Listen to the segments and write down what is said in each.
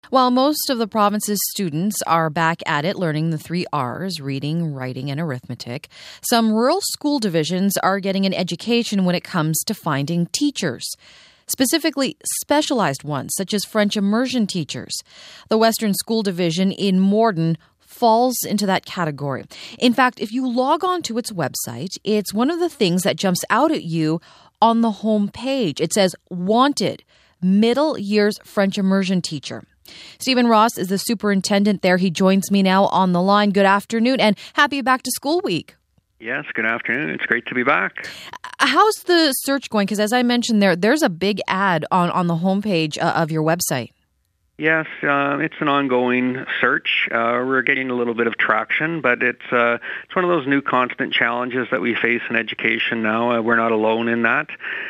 While most of the province's students are back at it learning the 3 R's, reading, writing, and arithmetic, some rural school divisions are getting an education when it comes to finding teachers, specifically specialized ones, such as French immersion teachers. The Western School Division in Morden falls into that category. In fact, if you log on to its website, it's one of the things that jumps out at you on the home page. It says, Wanted, Middle Years French Immersion Teacher. Stephen Ross is the superintendent there. He joins me now on the line. Good afternoon and happy back to school week. Yes, good afternoon. It's great to be back. How's the search going? Because as I mentioned there's a big ad on the homepage of your website. Yes, it's an ongoing search. We're getting a little bit of traction, but it's one of those new constant challenges that we face in education now. We're not alone in that.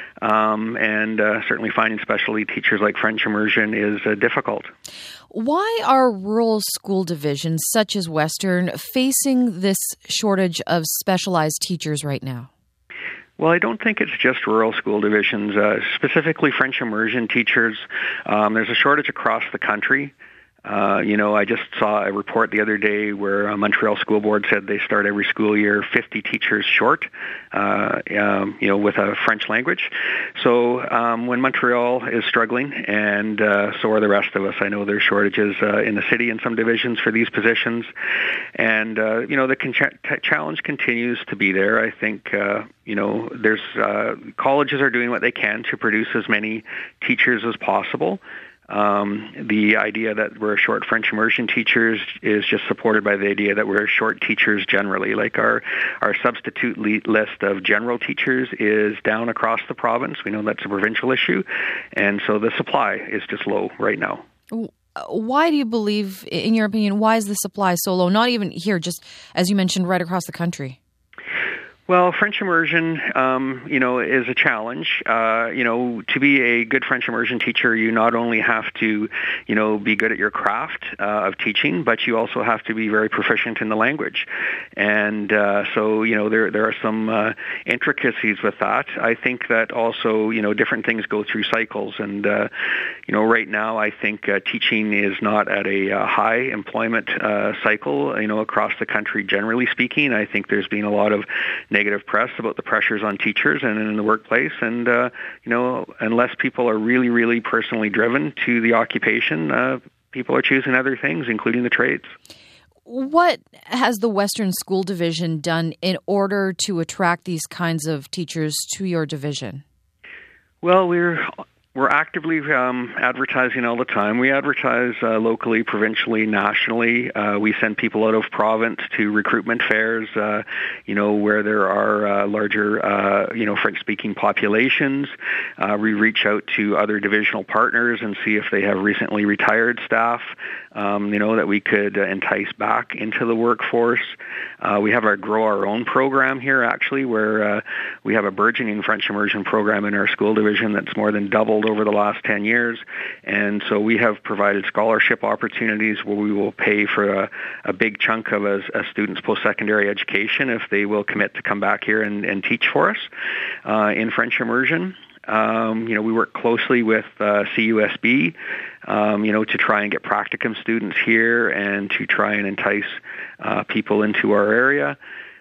And certainly finding specialty teachers like French immersion is difficult. Why are rural school divisions such as Western facing this shortage of specialized teachers right now? Well, I don't think it's just rural school divisions. Specifically French immersion teachers, there's a shortage across the country. I just saw a report the other day where a Montreal School Board said they start every school year 50 teachers short, with a French language. So when Montreal is struggling, and so are the rest of us, I know there's shortages in the city in some divisions for these positions. And, the challenge continues to be there. I think, there's colleges are doing what they can to produce as many teachers as possible. The idea that we're short French immersion teachers is just supported by the idea that we're short teachers generally. Like our substitute list of general teachers is down across the province. We know that's a provincial issue. And so the supply is just low right now. Why do you believe, in your opinion, why is the supply so low? Not even here, just as you mentioned, right across the country. Well, French immersion, is a challenge. To be a good French immersion teacher, you not only have to, be good at your craft of teaching, but you also have to be very proficient in the language. And there are some intricacies with that. I think that also, different things go through cycles. And, right now I think teaching is not at a high employment cycle, across the country, generally speaking. I think there's been a lot of negative press about the pressures on teachers and in the workplace. And, unless people are really, really personally driven to the occupation, people are choosing other things, including the trades. What has the Western School Division done in order to attract these kinds of teachers to your division? Well, we're actively advertising all the time. We advertise locally, provincially, nationally. We send people out of province to recruitment fairs, where there are larger, French-speaking populations. We reach out to other divisional partners and see if they have recently retired staff, that we could entice back into the workforce. We have our Grow Our Own program here, actually, where we have a burgeoning French immersion program in our school division that's more than doubled over the last 10 years. And so we have provided scholarship opportunities where we will pay for a big chunk of a student's post-secondary education if they will commit to come back here and teach for us in French immersion. We work closely with CUSB, to try and get practicum students here and to try and entice people into our area.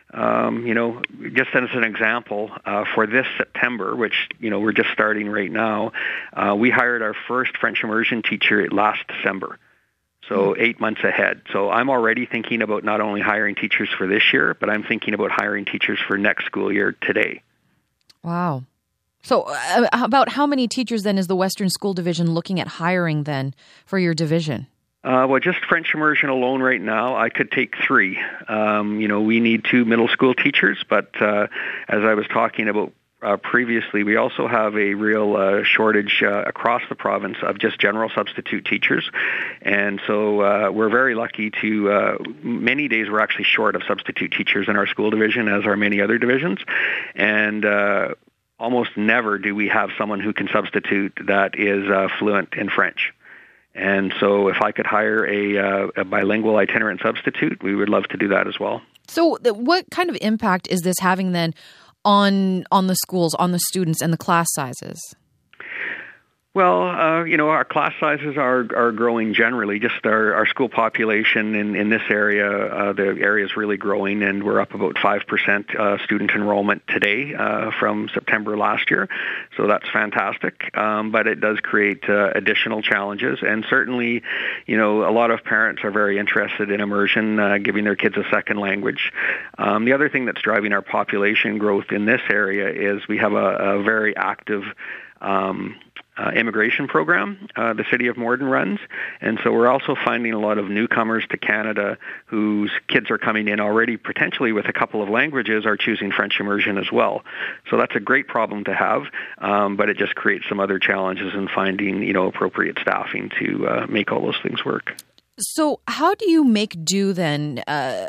Just as an example, for this September, which, we're just starting right now, we hired our first French immersion teacher last December. So 8 months ahead. So I'm already thinking about not only hiring teachers for this year, but I'm thinking about hiring teachers for next school year today. Wow. So about how many teachers then is the Western School Division looking at hiring then for your division? Just French immersion alone right now, I could take 3. We need 2 middle school teachers, but as I was talking about previously, we also have a real shortage across the province of just general substitute teachers. And so we're very lucky to, many days we're actually short of substitute teachers in our school division, as are many other divisions. And almost never do we have someone who can substitute that is fluent in French. And so if I could hire a bilingual itinerant substitute, we would love to do that as well. So what kind of impact is this having then on the schools, on the students, and the class sizes? Well, our class sizes are growing generally. Just our school population in this area, the area is really growing, and we're up about 5% student enrollment today from September last year. So that's fantastic. But it does create additional challenges, and certainly, a lot of parents are very interested in immersion, giving their kids a second language. The other thing that's driving our population growth in this area is we have a very active immigration program the City of Morden runs. And so we're also finding a lot of newcomers to Canada whose kids are coming in already potentially with a couple of languages are choosing French immersion as well. So that's a great problem to have, but it just creates some other challenges in finding, appropriate staffing to make all those things work. So how do you make do then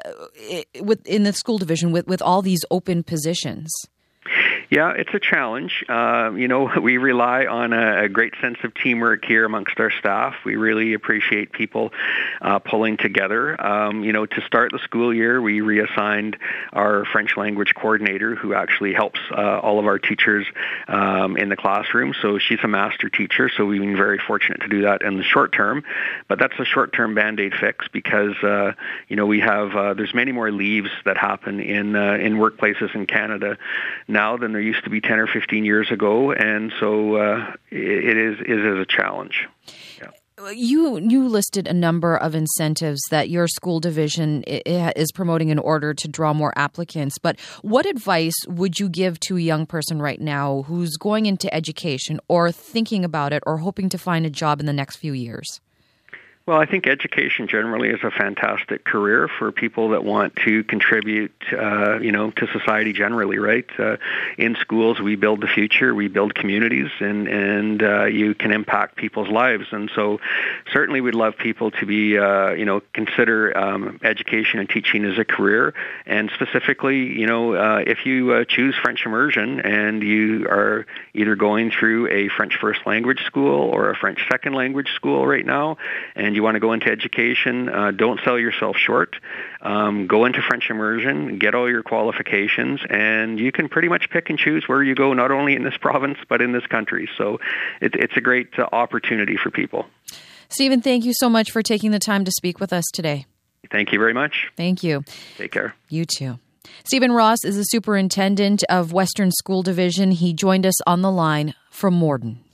in the school division with all these open positions? Yeah, it's a challenge. We rely on a great sense of teamwork here amongst our staff. We really appreciate people pulling together. To start the school year, we reassigned our French language coordinator, who actually helps all of our teachers in the classroom. So she's a master teacher, so we've been very fortunate to do that in the short term. But that's a short-term Band-Aid fix because, we have there's many more leaves that happen in workplaces in Canada now than there used to be 10 or 15 years ago, and so it is a challenge. Yeah. You listed a number of incentives that your school division is promoting in order to draw more applicants, but what advice would you give to a young person right now who's going into education or thinking about it or hoping to find a job in the next few years? Well, I think education generally is a fantastic career for people that want to contribute, to society generally, right? In schools, we build the future, we build communities, and you can impact people's lives. And so certainly we'd love people to be, consider education and teaching as a career. And specifically, if you choose French immersion and you are either going through a French first language school or a French second language school right now, and you want to go into education, don't sell yourself short. Go into French immersion, get all your qualifications, and you can pretty much pick and choose where you go, not only in this province, but in this country. So it's a great opportunity for people. Stephen, thank you so much for taking the time to speak with us today. Thank you very much. Thank you. Take care. You too. Stephen Ross is the superintendent of Western School Division. He joined us on the line from Morden.